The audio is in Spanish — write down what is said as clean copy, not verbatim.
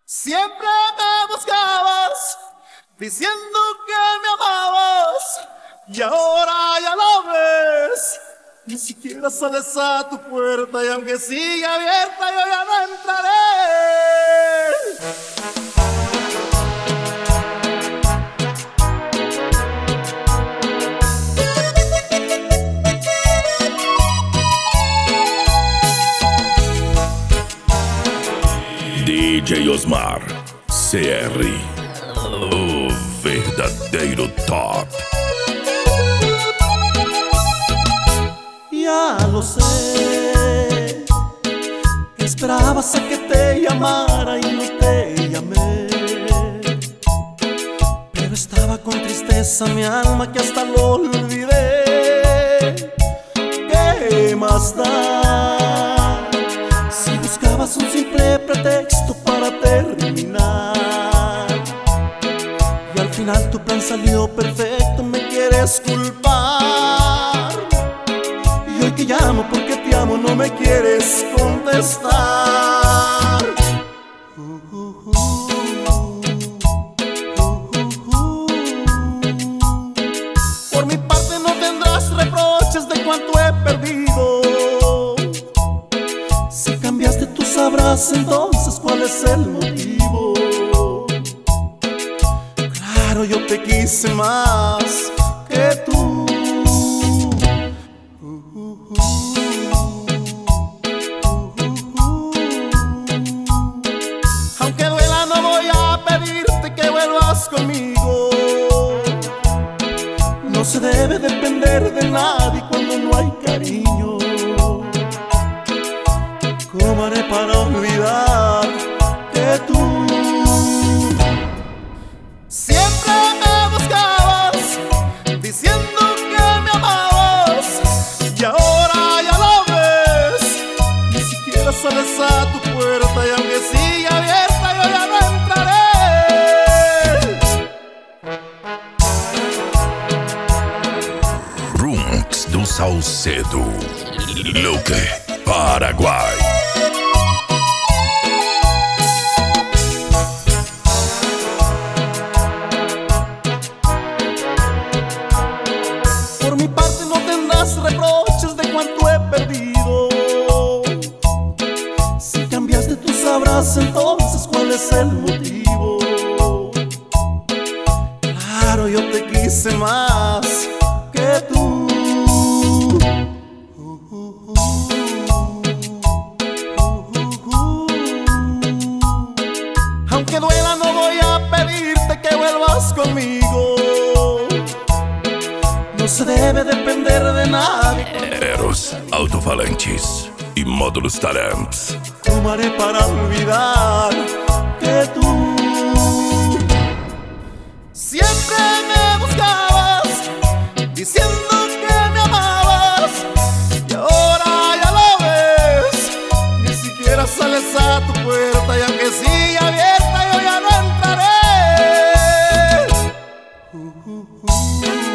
Siempre me buscabas, diciendo que me amabas, y ahora ya lo ves. Ni siquiera sales a tu puerta, y aunque sigue abierta, yo ya no entraré. DJ Osmar CR, o verdadeiro top. Ya lo sé, que esperabas a que te llamara y no te llamé, pero estaba con tristeza mi alma que hasta lo olvidé. ¿Qué más da si buscabas un simple pretexto para terminar? Y al final tu plan salió perfecto, me quieres culpar. Y hoy que llamo porque te amo no me quieres contestar. Por mi parte no tendrás reproches de cuánto he perdido. Si cambiaste tú sabrás entonces cuál es el motivo. Claro, yo te quise más que tú. Aunque duela no voy a pedirte que vuelvas conmigo. No se debe depender de nadie cuando no hay cariño. ¿Cómo haré para olvidar que tú siempre me buscabas, diciendo que me amabas, y ahora ya lo ves? Ni siquiera sales a tu puerta, y aunque siga abierta yo ya no entraré. Runks do Salcedo, Luque, Paraguai. Por mi parte no tendrás reproches de cuánto he perdido. Si cambiaste tú sabrás entonces cuál es el motivo. Claro, yo te quise más que tú. Aunque duela no voy a pedirte que vuelvas conmigo. No se debe depender de nadie. Eros, alto-falantes e módulos talentos. ¿Cómo haré para olvidar que tú siempre me buscabas, diciendo que me amabas, y ahora ya lo ves? Ni siquiera sales a tu puerta, y aunque siga abierta yo ya no entraré.